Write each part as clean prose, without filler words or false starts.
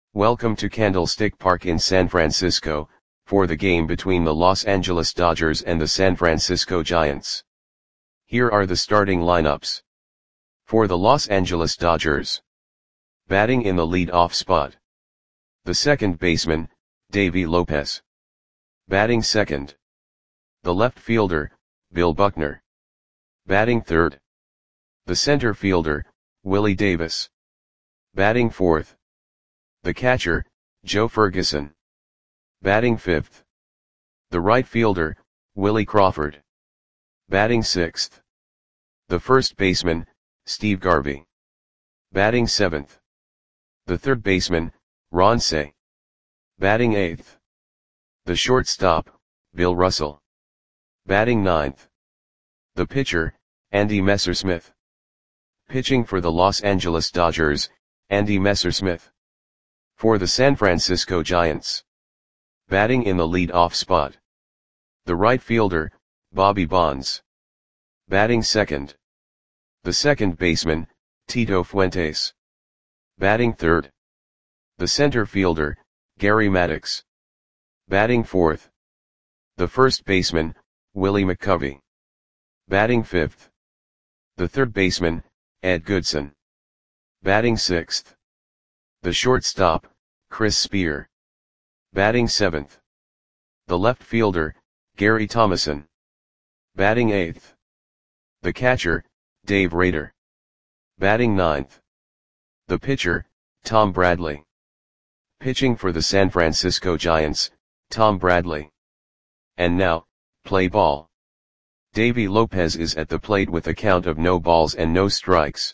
Welcome to Candlestick Park in San Francisco, for the game between the Los Angeles Dodgers and the San Francisco Giants. Here are the starting lineups. For the Los Angeles Dodgers. Batting in the lead-off spot. The second baseman, Davey Lopez. Batting second. The left fielder, Bill Buckner. Batting third. The center fielder, Willie Davis. Batting fourth. The catcher, Joe Ferguson. Batting fifth. The right fielder, Willie Crawford. Batting sixth. The first baseman, Steve Garvey. Batting seventh. The third baseman, Ron Cey. Batting eighth. The shortstop, Bill Russell. Batting ninth. The pitcher, Andy Messersmith. Pitching for the Los Angeles Dodgers, Andy Messersmith. For the San Francisco Giants. Batting in the lead-off spot. The right fielder, Bobby Bonds. Batting second. The second baseman, Tito Fuentes. Batting third. The center fielder, Gary Maddox. Batting fourth. The first baseman, Willie McCovey. Batting fifth. The third baseman, Ed Goodson. Batting sixth. The shortstop, Chris Spear. Batting seventh. The left fielder, Gary Thomason. Batting eighth. The catcher, Dave Rader. Batting ninth. The pitcher, Tom Bradley. Pitching for the San Francisco Giants, Tom Bradley. And now, play ball. Davey Lopez is at the plate with a count of no balls and no strikes.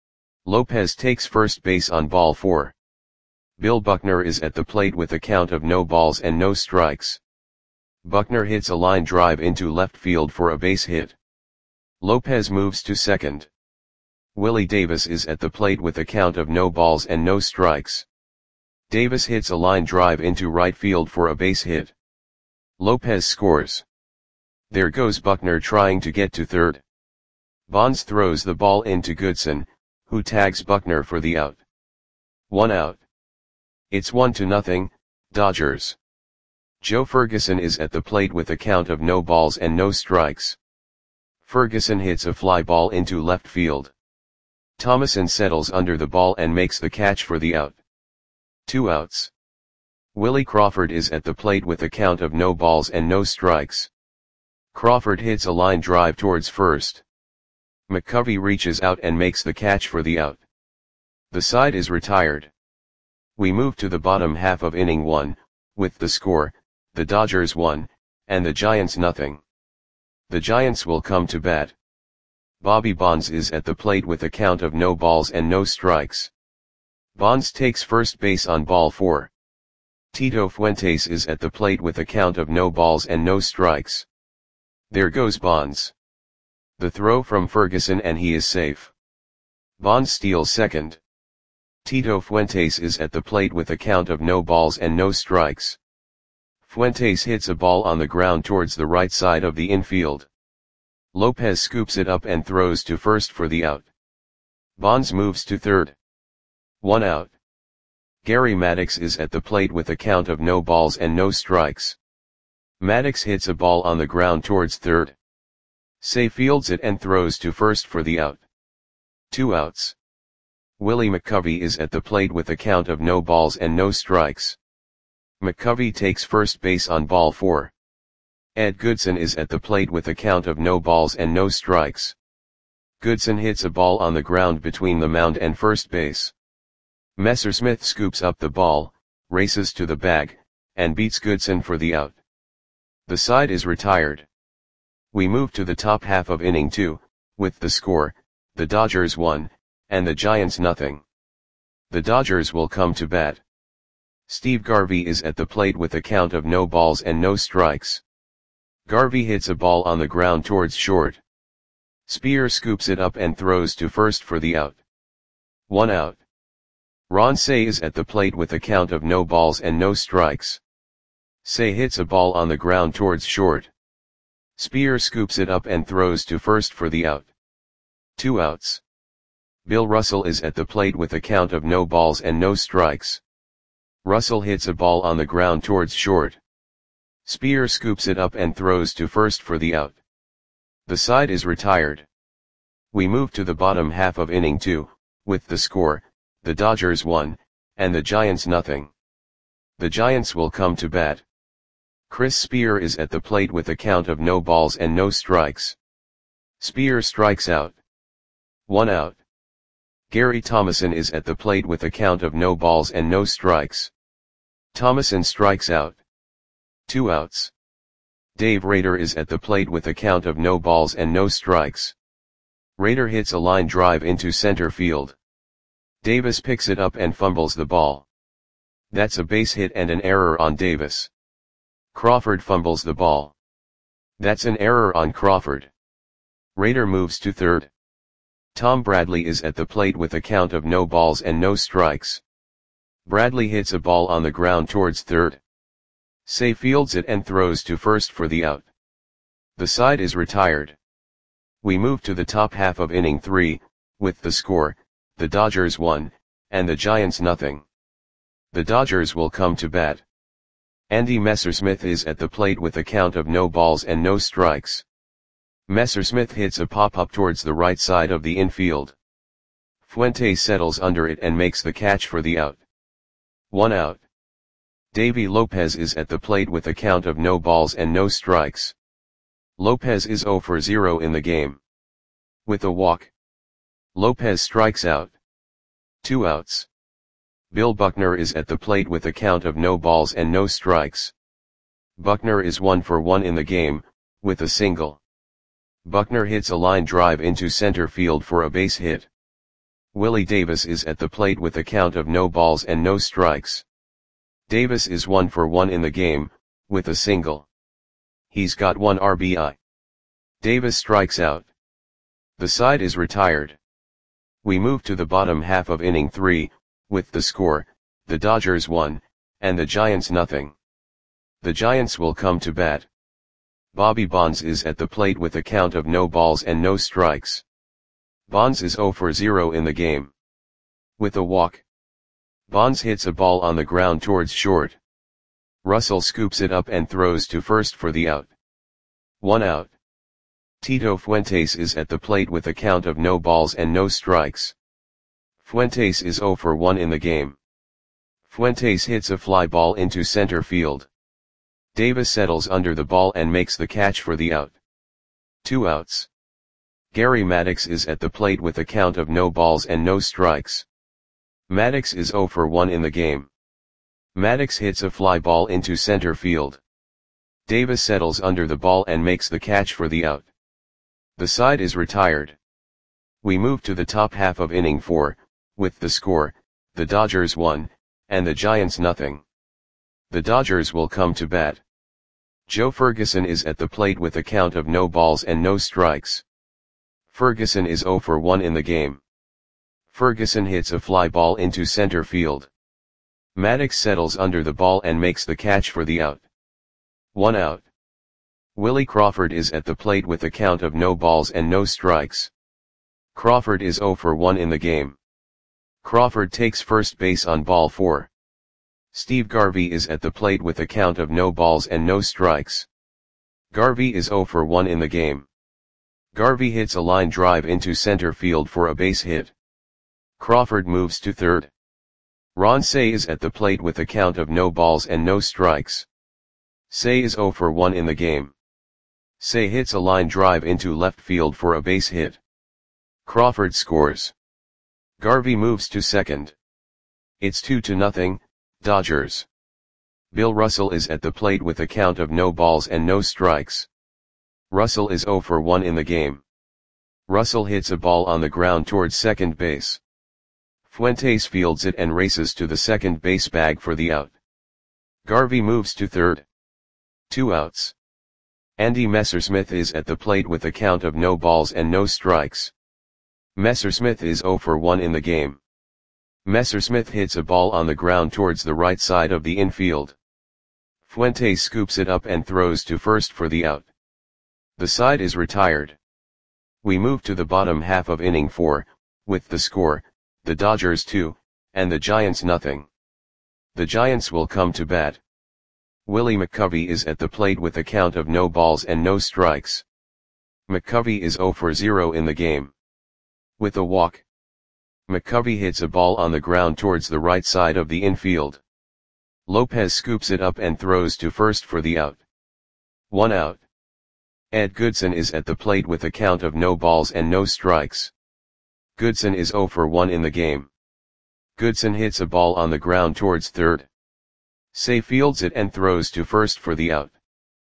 Lopez takes first base on ball 4. Bill Buckner is at the plate with a count of no balls and no strikes. Buckner hits a line drive into left field for a base hit. Lopez moves to second. Willie Davis is at the plate with a count of no balls and no strikes. Davis hits a line drive into right field for a base hit. Lopez scores. There goes Buckner trying to get to third. Bonds throws the ball into Goodson, who tags Buckner for the out. 1 out. It's 1-0, Dodgers. Joe Ferguson is at the plate with a count of no balls and no strikes. Ferguson hits a fly ball into left field. Thomason settles under the ball and makes the catch for the out. 2 outs. Willie Crawford is at the plate with a count of no balls and no strikes. Crawford hits a line drive towards first. McCovey reaches out and makes the catch for the out. The side is retired. We move to the bottom half of inning 1, with the score, the Dodgers 1, and the Giants 0. The Giants will come to bat. Bobby Bonds is at the plate with a count of no balls and no strikes. Bonds takes first base on ball 4. Tito Fuentes is at the plate with a count of no balls and no strikes. There goes Bonds. The throw from Ferguson and he is safe. Bonds steals second. Tito Fuentes is at the plate with a count of no balls and no strikes. Fuentes hits a ball on the ground towards the right side of the infield. Lopez scoops it up and throws to first for the out. Bonds moves to third. 1 out. Gary Maddox is at the plate with a count of no balls and no strikes. Maddox hits a ball on the ground towards third. Cey fields it and throws to first for the out. 2 outs. Willie McCovey is at the plate with a count of no balls and no strikes. McCovey takes first base on ball 4. Ed Goodson is at the plate with a count of no balls and no strikes. Goodson hits a ball on the ground between the mound and first base. Messersmith scoops up the ball, races to the bag, and beats Goodson for the out. The side is retired. We move to the top half of inning 2, with the score, the Dodgers 1, and the Giants 0. The Dodgers will come to bat. Steve Garvey is at the plate with a count of no balls and no strikes. Garvey hits a ball on the ground towards short. Spear scoops it up and throws to first for the out. 1 out. Ron Cey is at the plate with a count of no balls and no strikes. Cey hits a ball on the ground towards short. Spear scoops it up and throws to first for the out. 2 outs. Bill Russell is at the plate with a count of no balls and no strikes. Russell hits a ball on the ground towards short. Spear scoops it up and throws to first for the out. The side is retired. We move to the bottom half of inning 2, with the score, the Dodgers 1, and the Giants nothing. The Giants will come to bat. Chris Spear is at the plate with a count of no balls and no strikes. Spear strikes out. 1 out. Gary Thomason is at the plate with a count of no balls and no strikes. Thomason strikes out. 2 outs. Dave Rader is at the plate with a count of no balls and no strikes. Rader hits a line drive into center field. Davis picks it up and fumbles the ball. That's a base hit and an error on Davis. Crawford fumbles the ball. That's an error on Crawford. Rader moves to third. Tom Bradley is at the plate with a count of no balls and no strikes. Bradley hits a ball on the ground towards third. Say fields it and throws to first for the out. The side is retired. We move to the top half of inning 3, with the score, the Dodgers 1, and the Giants nothing. The Dodgers will come to bat. Andy Messersmith is at the plate with a count of no balls and no strikes. Messersmith hits a pop-up towards the right side of the infield. Fuentes settles under it and makes the catch for the out. 1 out. Davy Lopez is at the plate with a count of no balls and no strikes. Lopez is 0 for 0 in the game. With a walk, Lopez strikes out. 2 outs. Bill Buckner is at the plate with a count of no balls and no strikes. Buckner is 1 for 1 in the game, with a single. Buckner hits a line drive into center field for a base hit. Willie Davis is at the plate with a count of no balls and no strikes. Davis is 1 for 1 in the game, with a single. He's got 1 RBI. Davis strikes out. The side is retired. We move to the bottom half of inning 3, with the score, the Dodgers 1, and the Giants nothing. The Giants will come to bat. Bobby Bonds is at the plate with a count of no balls and no strikes. Bonds is 0 for 0 in the game. With a walk, Bonds hits a ball on the ground towards short. Russell scoops it up and throws to first for the out. 1 out. Tito Fuentes is at the plate with a count of no balls and no strikes. Fuentes is 0 for 1 in the game. Fuentes hits a fly ball into center field. Davis settles under the ball and makes the catch for the out. 2 outs. Gary Maddox is at the plate with a count of no balls and no strikes. Maddox is 0 for 1 in the game. Maddox hits a fly ball into center field. Davis settles under the ball and makes the catch for the out. The side is retired. We move to the top half of inning 4, with the score, the Dodgers 1, and the Giants nothing. The Dodgers will come to bat. Joe Ferguson is at the plate with a count of no balls and no strikes. Ferguson is 0 for 1 in the game. Ferguson hits a fly ball into center field. Maddox settles under the ball and makes the catch for the out. 1 out. Willie Crawford is at the plate with a count of no balls and no strikes. Crawford is 0 for 1 in the game. Crawford takes first base on ball 4. Steve Garvey is at the plate with a count of no balls and no strikes. Garvey is 0 for 1 in the game. Garvey hits a line drive into center field for a base hit. Crawford moves to third. Ron Cey is at the plate with a count of no balls and no strikes. Cey is 0 for 1 in the game. Cey hits a line drive into left field for a base hit. Crawford scores. Garvey moves to second. It's 2-0, Dodgers. Bill Russell is at the plate with a count of no balls and no strikes. Russell is 0 for 1 in the game. Russell hits a ball on the ground towards second base. Fuentes fields it and races to the second base bag for the out. Garvey moves to third. 2 outs. Andy Messersmith is at the plate with a count of no balls and no strikes. Messersmith is 0 for 1 in the game. Messersmith hits a ball on the ground towards the right side of the infield. Fuentes scoops it up and throws to first for the out. The side is retired. We move to the bottom half of inning 4, with the score, the Dodgers 2, and the Giants nothing. The Giants will come to bat. Willie McCovey is at the plate with a count of no balls and no strikes. McCovey is 0 for 0 in the game. With a walk. McCovey hits a ball on the ground towards the right side of the infield. Lopez scoops it up and throws to first for the out. 1 out. Ed Goodson is at the plate with a count of no balls and no strikes. Goodson is 0 for 1 in the game. Goodson hits a ball on the ground towards third. Say fields it and throws to first for the out.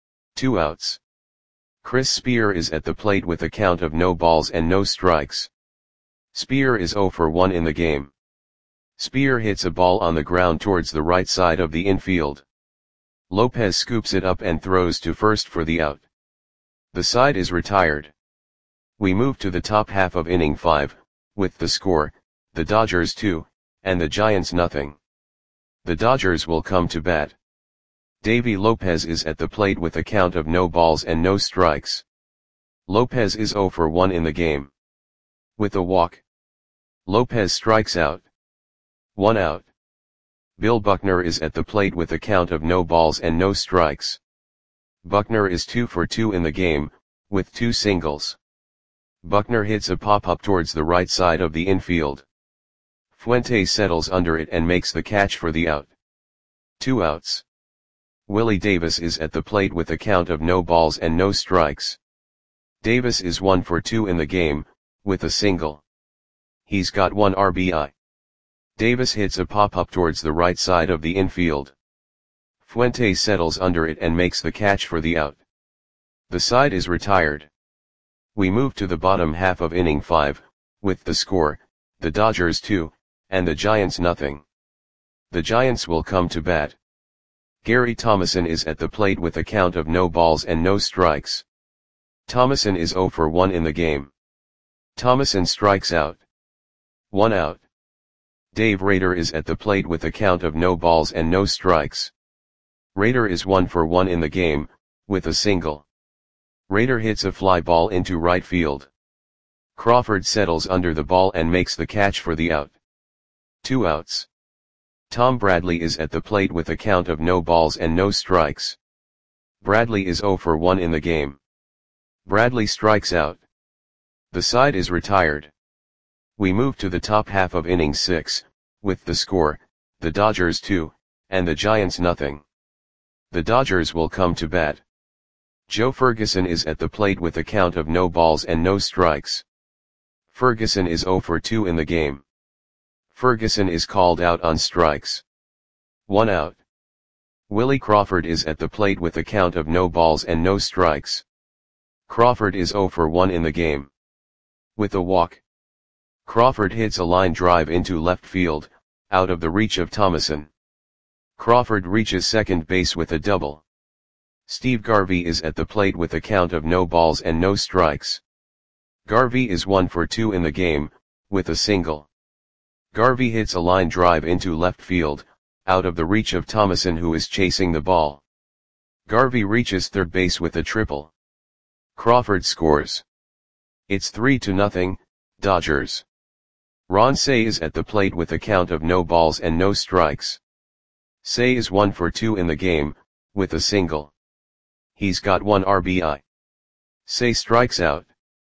2 outs. Chris Spear is at the plate with a count of no balls and no strikes. Spear is 0 for 1 in the game. Spear hits a ball on the ground towards the right side of the infield. Lopez scoops it up and throws to first for the out. The side is retired. We move to the top half of inning 5, with the score, the Dodgers 2, and the Giants nothing. The Dodgers will come to bat. Davy Lopez is at the plate with a count of no balls and no strikes. Lopez is 0 for 1 in the game. With a walk. Lopez strikes out. 1 out. Bill Buckner is at the plate with a count of no balls and no strikes. Buckner is 2 for 2 in the game, with 2 singles. Buckner hits a pop-up towards the right side of the infield. Fuentes settles under it and makes the catch for the out. 2 outs. Willie Davis is at the plate with a count of no balls and no strikes. Davis is 1 for 2 in the game, with a single. He's got 1 RBI. Davis hits a pop-up towards the right side of the infield. Fuentes settles under it and makes the catch for the out. The side is retired. We move to the bottom half of inning 5, with the score, the Dodgers 2, and the Giants nothing. The Giants will come to bat. Gary Thomason is at the plate with a count of no balls and no strikes. Thomason is 0 for 1 in the game. Thomason strikes out. 1 out. Dave Rader is at the plate with a count of no balls and no strikes. Rader is 1 for 1 in the game, with a single. Rader hits a fly ball into right field. Crawford settles under the ball and makes the catch for the out. 2 outs. Tom Bradley is at the plate with a count of no balls and no strikes. Bradley is 0 for 1 in the game. Bradley strikes out. The side is retired. We move to the top half of inning 6, with the score, the Dodgers 2, and the Giants nothing. The Dodgers will come to bat. Joe Ferguson is at the plate with a count of no balls and no strikes. Ferguson is 0 for 2 in the game. Ferguson is called out on strikes. 1 out. Willie Crawford is at the plate with a count of no balls and no strikes. Crawford is 0 for 1 in the game. With a walk. Crawford hits a line drive into left field, out of the reach of Thomason. Crawford reaches second base with a double. Steve Garvey is at the plate with a count of no balls and no strikes. Garvey is 1 for 2 in the game, with a single. Garvey hits a line drive into left field, out of the reach of Thomason who is chasing the ball. Garvey reaches third base with a triple. Crawford scores. It's 3-0, Dodgers. Ron Cey is at the plate with a count of no balls and no strikes. Cey is 1 for 2 in the game, with a single. He's got 1 RBI. Cey strikes out.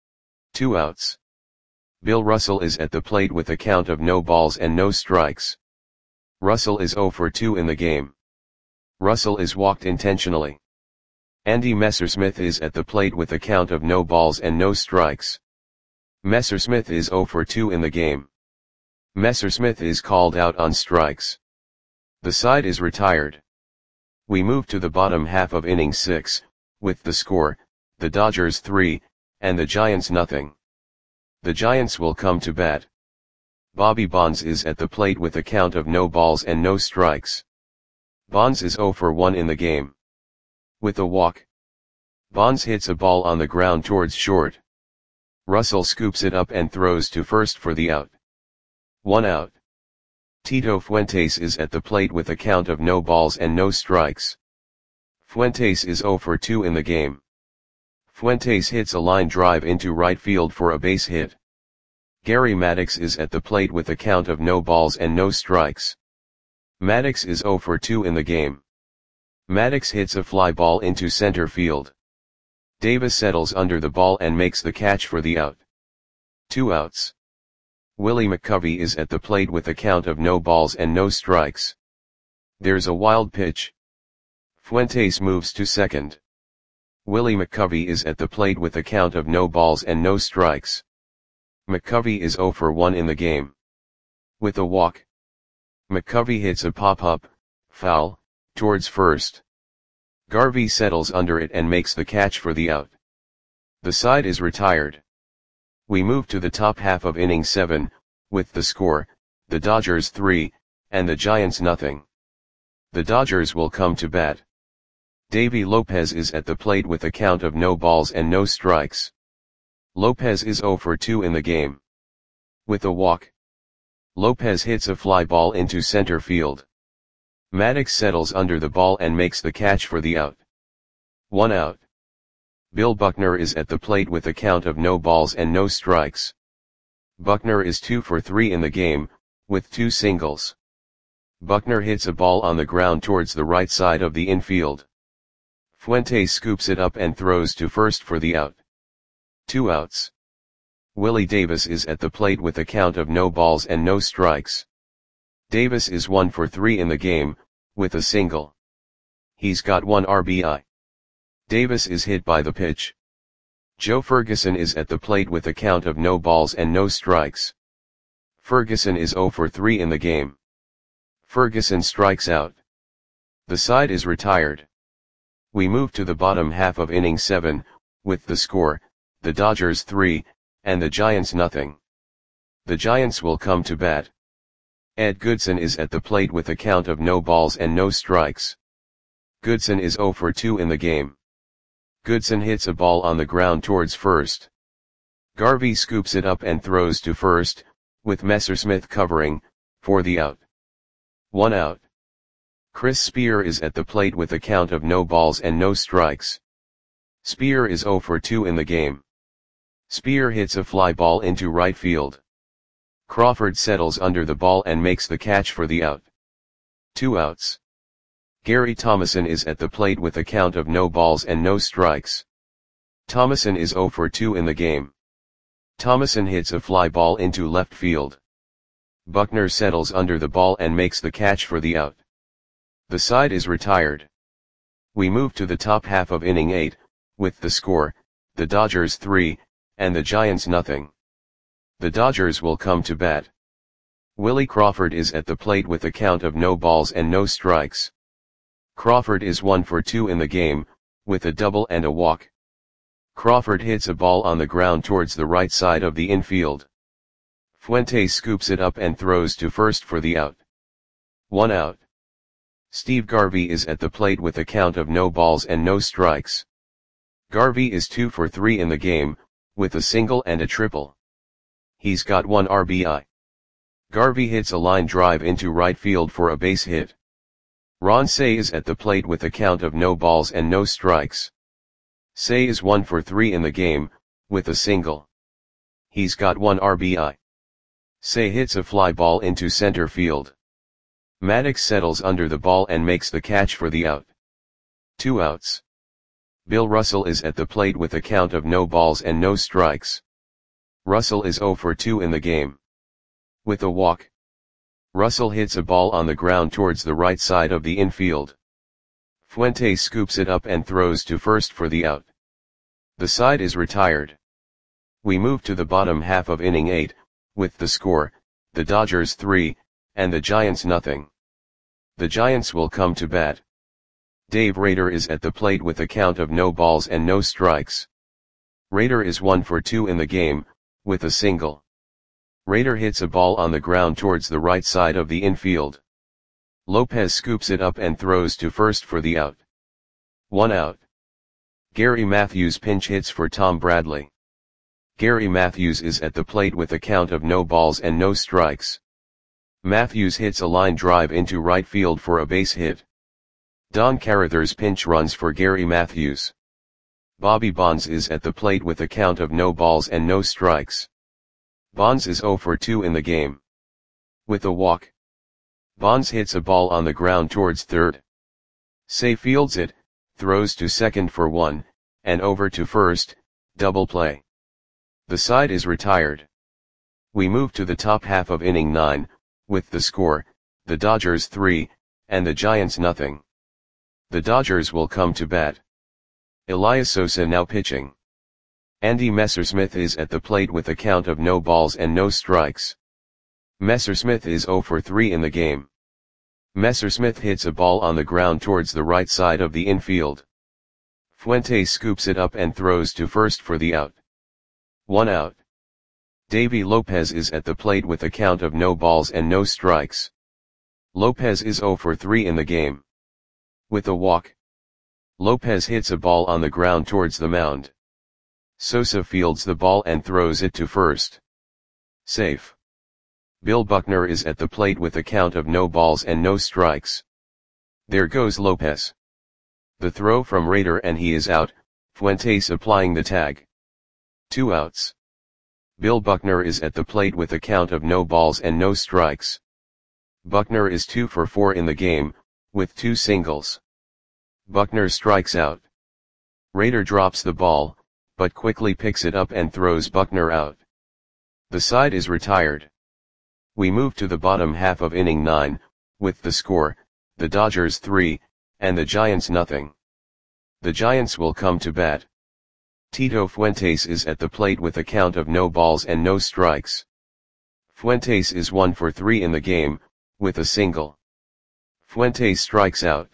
2 outs. Bill Russell is at the plate with a count of no balls and no strikes. Russell is 0 for 2 in the game. Russell is walked intentionally. Andy Messersmith is at the plate with a count of no balls and no strikes. Messersmith is 0 for 2 in the game. Messersmith is called out on strikes. The side is retired. We move to the bottom half of inning 6, with the score, the Dodgers 3, and the Giants nothing. The Giants will come to bat. Bobby Bonds is at the plate with a count of no balls and no strikes. Bonds is 0 for 1 in the game. With a walk. Bonds hits a ball on the ground towards short. Russell scoops it up and throws to first for the out. 1 out. Tito Fuentes is at the plate with a count of no balls and no strikes. Fuentes is 0 for 2 in the game. Fuentes hits a line drive into right field for a base hit. Gary Maddox is at the plate with a count of no balls and no strikes. Maddox is 0 for 2 in the game. Maddox hits a fly ball into center field. Davis settles under the ball and makes the catch for the out. 2 outs. Willie McCovey is at the plate with a count of no balls and no strikes. There's a wild pitch. Fuentes moves to second. Willie McCovey is at the plate with a count of no balls and no strikes. McCovey is 0 for 1 in the game. With a walk, McCovey hits a pop-up, foul, towards first. Garvey settles under it and makes the catch for the out. The side is retired. We move to the top half of inning 7, with the score, the Dodgers 3, and the Giants nothing. The Dodgers will come to bat. Davy Lopez is at the plate with a count of no balls and no strikes. Lopez is 0 for 2 in the game. With a walk, Lopez hits a fly ball into center field. Maddox settles under the ball and makes the catch for the out. 1 out. Bill Buckner is at the plate with a count of no balls and no strikes. Buckner is 2 for 3 in the game, with 2 singles. Buckner hits a ball on the ground towards the right side of the infield. Fuentes scoops it up and throws to first for the out. 2 outs. Willie Davis is at the plate with a count of no balls and no strikes. Davis is 1 for 3 in the game, with a single. He's got 1 RBI. Davis is hit by the pitch. Joe Ferguson is at the plate with a count of no balls and no strikes. Ferguson is 0 for 3 in the game. Ferguson strikes out. The side is retired. We move to the bottom half of inning 7, with the score, the Dodgers 3, and the Giants nothing. The Giants will come to bat. Ed Goodson is at the plate with a count of no balls and no strikes. Goodson is 0 for 2 in the game. Goodson hits a ball on the ground towards first. Garvey scoops it up and throws to first, with Messersmith covering, for the out. 1 out. Chris Spear is at the plate with a count of no balls and no strikes. Spear is 0 for 2 in the game. Spear hits a fly ball into right field. Crawford settles under the ball and makes the catch for the out. 2 outs. Gary Thomason is at the plate with a count of no balls and no strikes. Thomason is 0 for 2 in the game. Thomason hits a fly ball into left field. Buckner settles under the ball and makes the catch for the out. The side is retired. We move to the top half of inning 8, with the score, the Dodgers 3, and the Giants nothing. The Dodgers will come to bat. Willie Crawford is at the plate with a count of no balls and no strikes. Crawford is 1 for 2 in the game, with a double and a walk. Crawford hits a ball on the ground towards the right side of the infield. Fuentes scoops it up and throws to first for the out. 1 out. Steve Garvey is at the plate with a count of no balls and no strikes. Garvey is 2 for 3 in the game, with a single and a triple. He's got 1 RBI. Garvey hits a line drive into right field for a base hit. Ron Cey is at the plate with a count of no balls and no strikes. Cey is 1 for 3 in the game, with a single. He's got 1 RBI. Cey hits a fly ball into center field. Maddox settles under the ball and makes the catch for the out. 2 outs. Bill Russell is at the plate with a count of no balls and no strikes. Russell is 0 for 2 in the game. With a walk, Russell hits a ball on the ground towards the right side of the infield. Fuentes scoops it up and throws to first for the out. The side is retired. We move to the bottom half of inning 8, with the score, the Dodgers 3, and the Giants nothing. The Giants will come to bat. Dave Rader is at the plate with a count of no balls and no strikes. Rader is 1 for 2 in the game, with a single. Rader hits a ball on the ground towards the right side of the infield. Lopez scoops it up and throws to first for the out. 1 out. Gary Matthews pinch hits for Tom Bradley. Gary Matthews is at the plate with a count of no balls and no strikes. Matthews hits a line drive into right field for a base hit. Don Carruthers pinch runs for Gary Matthews. Bobby Bonds is at the plate with a count of no balls and no strikes. Bonds is 0 for 2 in the game. With a walk, Bonds hits a ball on the ground towards third. Say fields it, throws to second for 1, and over to first, double play. The side is retired. We move to the top half of inning 9, with the score, the Dodgers 3, and the Giants nothing. The Dodgers will come to bat. Elias Sosa now pitching. Andy Messersmith is at the plate with a count of no balls and no strikes. Messersmith is 0 for 3 in the game. Messersmith hits a ball on the ground towards the right side of the infield. Fuentes scoops it up and throws to first for the out. 1 out. Davy Lopez is at the plate with a count of no balls and no strikes. Lopez is 0 for 3 in the game. With a walk, Lopez hits a ball on the ground towards the mound. Sosa fields the ball and throws it to first. Safe. Bill Buckner is at the plate with a count of no balls and no strikes. There goes Lopez. The throw from Rader and he is out, Fuentes applying the tag. 2 outs. Bill Buckner is at the plate with a count of no balls and no strikes. Buckner is 2 for 4 in the game, with 2 singles. Buckner strikes out. Rader drops the ball, but quickly picks it up and throws Buckner out. The side is retired. We move to the bottom half of inning 9, with the score, the Dodgers 3, and the Giants nothing. The Giants will come to bat. Tito Fuentes is at the plate with a count of no balls and no strikes. Fuentes is 1 for 3 in the game, with a single. Fuentes strikes out.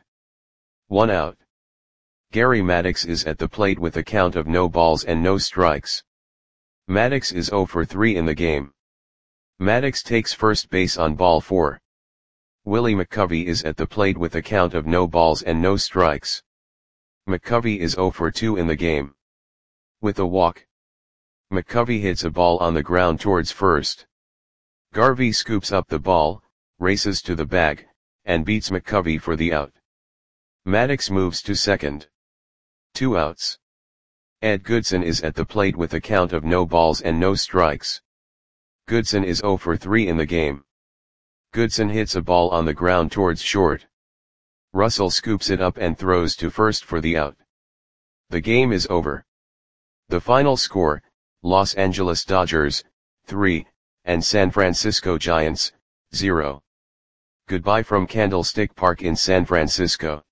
1 out. Gary Maddox is at the plate with a count of no balls and no strikes. Maddox is 0 for 3 in the game. Maddox takes first base on ball 4. Willie McCovey is at the plate with a count of no balls and no strikes. McCovey is 0 for 2 in the game. With a walk, McCovey hits a ball on the ground towards first. Garvey scoops up the ball, races to the bag, and beats McCovey for the out. Maddox moves to second. 2 outs. Ed Goodson is at the plate with a count of no balls and no strikes. Goodson is 0 for 3 in the game. Goodson hits a ball on the ground towards short. Russell scoops it up and throws to first for the out. The game is over. The final score, Los Angeles Dodgers, 3, and San Francisco Giants, 0. Goodbye from Candlestick Park in San Francisco.